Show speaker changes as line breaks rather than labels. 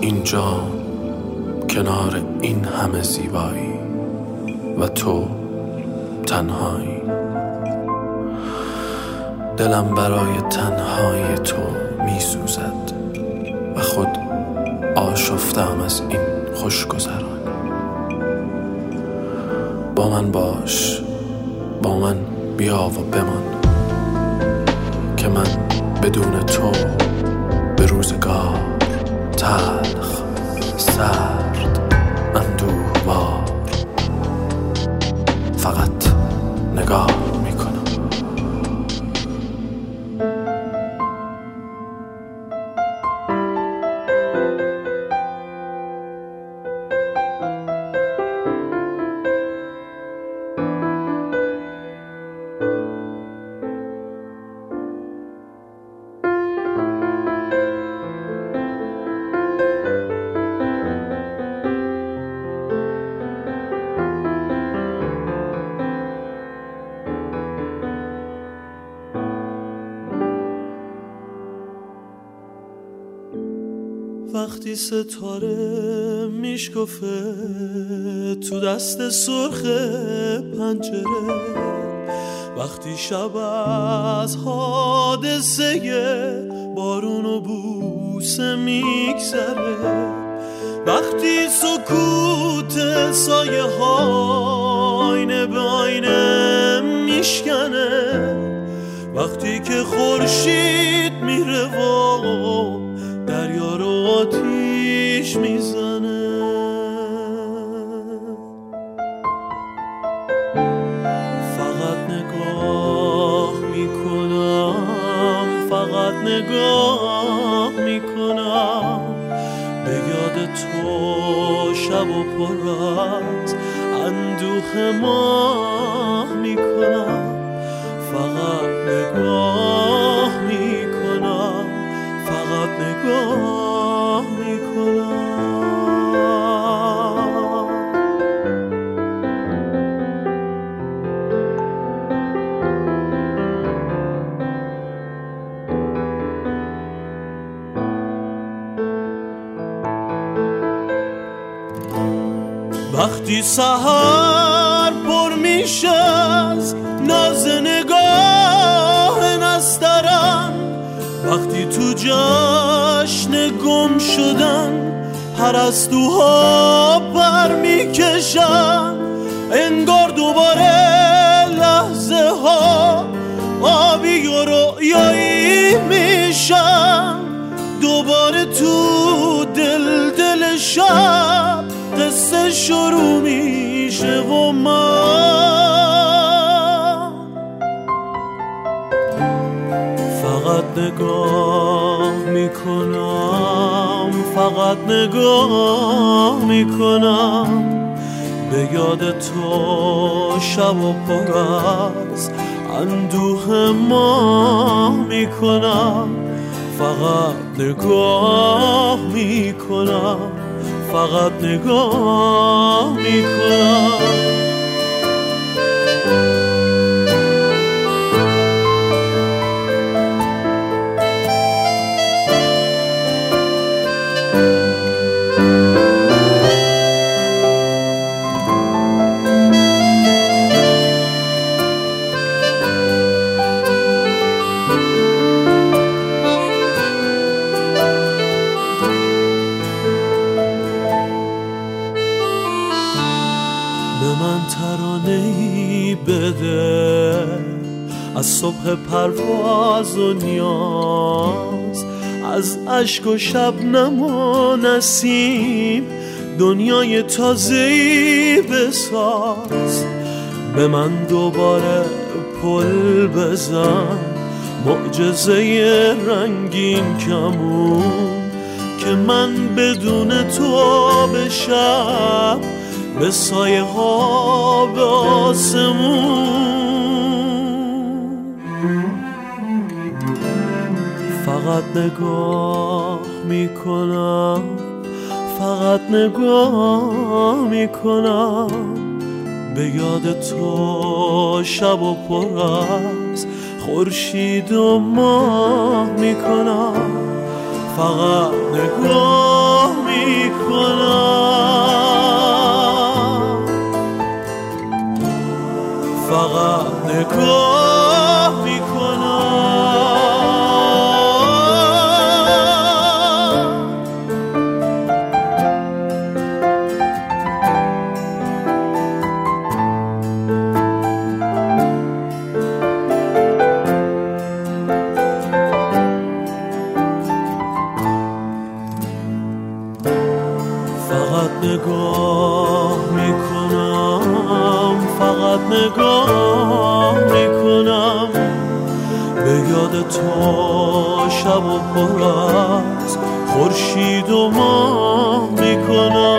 اینجا کنار این همه زیبایی و تو تنهایی. دلم برای تنهایی تو می سوزد و خود آشفتم از این خوشگذرانی. با من باش، با من بیا و بمان، که من بدون تو به روزگار تلخ، سرد، اندوهوار فقط نگاه میکنم.
وقتی ستاره میشکفه تو دست سرخ پنجره، وقتی شب از حادثه بارون و بوسه میگذره، وقتی سکوت سایه ها آینه به آینه میشکنه، وقتی که خورشید میره و دریا رو آتیش میزنه، فقط نگاه میکنم، فقط نگاه میکنم، به یاد تو شب و پر از اندوه ماه میکنم، فقط نگاه میکنم، فقط نگاه میکنم. وقتی سحر پر میشه از ناز نگاه نسترن، وقتی تو جشن گم شدن پرستوها بر میکشن، انگار دوباره لحظه ها آبی و رویایی میشن، دوباره تو دل شب قصه شروع میشه و من فقط نگاه میکنم، فقط نگاه میکنم، به یاد تو شب و پر از اندوه ماه میکنم، فقط نگاه میکنم، فقط نگاه میکنم. ترانه‌ای بده از صبح پرواز و نیاز، از اشک و شبنم و نسیم دنیای تازه‌ای بساز، به من دوباره پل بزن، معجزه رنگین کمون، که من بدون تو بشم به سایه ها به آسمون، فقط نگاه میکنم، فقط نگاه میکنم، به یاد تو شب و پر از خورشید و ماه میکنم، فقط نگاه میکنم. میکنم، فقط نگاه میکنم. فقط نگاه میکنم، فقط نگاه میکنم، به یاد تو شب و پر از خورشید و ماه میکنم.